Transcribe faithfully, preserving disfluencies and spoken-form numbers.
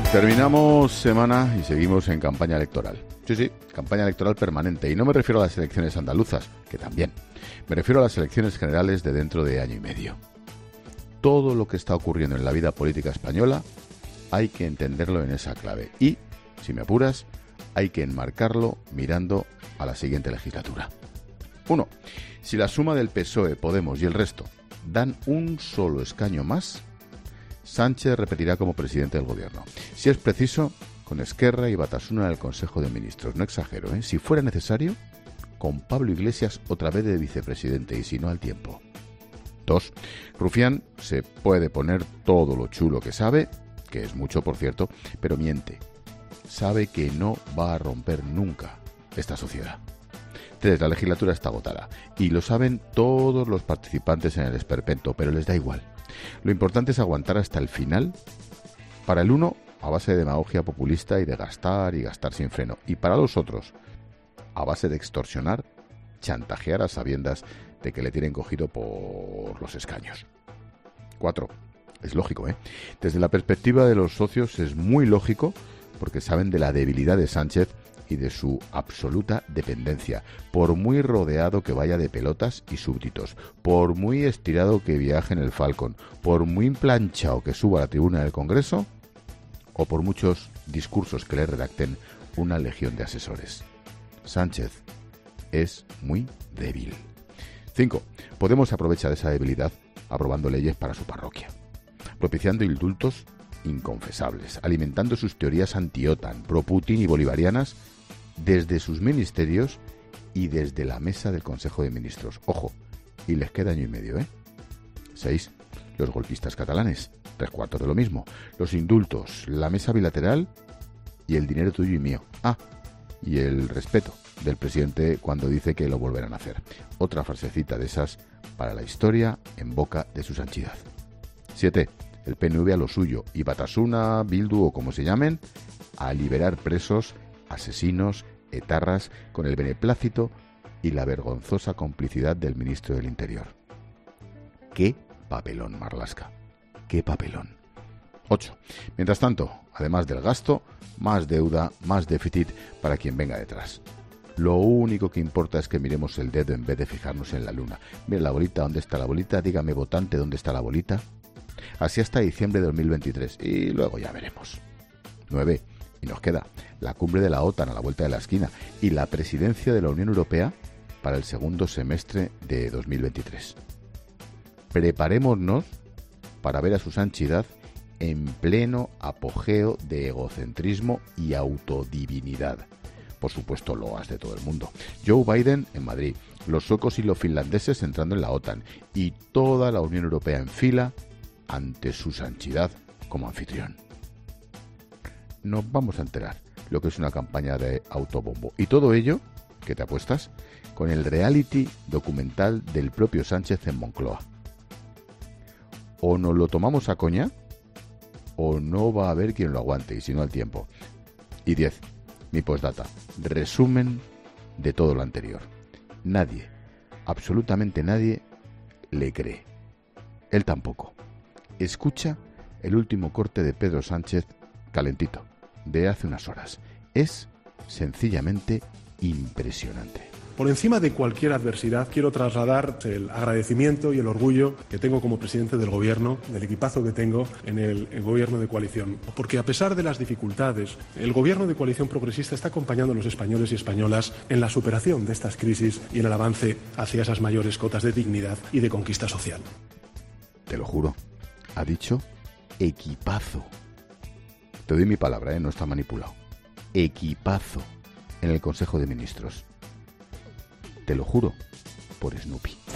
Terminamos semana y seguimos en campaña electoral. Sí, sí, campaña electoral permanente. Y no me refiero a las elecciones andaluzas, que también. Me refiero a las elecciones generales de dentro de año y medio. Todo lo que está ocurriendo en la vida política española hay que entenderlo en esa clave. Y, si me apuras, hay que enmarcarlo mirando a la siguiente legislatura. Uno, si la suma del P S O E, Podemos y el resto dan un solo escaño más, Sánchez repetirá como presidente del gobierno. Si es preciso, con Esquerra y Batasuna en el Consejo de Ministros. No exagero, ¿eh? Si fuera necesario, con Pablo Iglesias otra vez de vicepresidente y si no al tiempo. Dos, Rufián se puede poner todo lo chulo que sabe, que es mucho por cierto, pero miente. Sabe que no va a romper nunca esta sociedad. Tres, la legislatura está agotada y lo saben todos los participantes en el esperpento, pero les da igual. Lo importante es aguantar hasta el final. Para el uno, a base de demagogia populista y de gastar y gastar sin freno. Y para los otros, a base de extorsionar, chantajear a sabiendas de que le tienen cogido por los escaños. Cuatro, es lógico, ¿eh? Desde la perspectiva de los socios es muy lógico porque saben de la debilidad de Sánchez y de su absoluta dependencia, por muy rodeado que vaya de pelotas y súbditos, por muy estirado que viaje en el Falcon, por muy planchado que suba a la tribuna del Congreso, o por muchos discursos que le redacten una legión de asesores. Sánchez es muy débil. Cinco. Podemos aprovechar esa debilidad aprobando leyes para su parroquia, propiciando indultos inconfesables, alimentando sus teorías anti-OTAN, pro-Putin y bolivarianas desde sus ministerios y desde la mesa del Consejo de Ministros. Ojo, y les queda año y medio, ¿eh? Seis. Los golpistas catalanes, tres cuartos de lo mismo. Los indultos, la mesa bilateral y el dinero tuyo y mío. Ah, y el respeto del presidente cuando dice que lo volverán a hacer. Otra frasecita de esas para la historia en boca de su santidad. Siete. El P N V a lo suyo y Batasuna, Bildu o como se llamen, a liberar presos, asesinos, etarras, con el beneplácito y la vergonzosa complicidad del ministro del Interior. ¡Qué papelón, Marlaska! ¡Qué papelón! Ocho. Mientras tanto, además del gasto, más deuda, más déficit para quien venga detrás. Lo único que importa es que miremos el dedo en vez de fijarnos en la luna. Mira la bolita, ¿dónde está la bolita? Dígame, votante, ¿dónde está la bolita? Así hasta diciembre de dos mil veintitrés y luego ya veremos. Nueve. Y nos queda la cumbre de la OTAN a la vuelta de la esquina y la presidencia de la Unión Europea para el segundo semestre de dos mil veintitrés. Preparémonos para ver a su santidad en pleno apogeo de egocentrismo y autodivinidad. Por supuesto, loas de todo el mundo. Joe Biden en Madrid, los suecos y los finlandeses entrando en la OTAN y toda la Unión Europea en fila ante su santidad como anfitrión. Nos vamos a enterar lo que es una campaña de autobombo. Y todo ello, ¿qué te apuestas? Con el reality documental del propio Sánchez en Moncloa. O nos lo tomamos a coña, o no va a haber quien lo aguante, y si no al tiempo. Y diez. Mi postdata. Resumen de todo lo anterior. Nadie, absolutamente nadie, le cree. Él tampoco. Escucha el último corte de Pedro Sánchez calentito, de hace unas horas. Es sencillamente impresionante. Por encima de cualquier adversidad, quiero trasladar el agradecimiento y el orgullo que tengo como presidente del Gobierno, del equipazo que tengo en el, el Gobierno de coalición. Porque a pesar de las dificultades, el Gobierno de coalición progresista está acompañando a los españoles y españolas en la superación de estas crisis y en el avance hacia esas mayores cotas de dignidad y de conquista social. Te lo juro, ha dicho equipazo. Te doy mi palabra, ¿eh? No está manipulado. Equipazo en el Consejo de Ministros. Te lo juro, por Snoopy.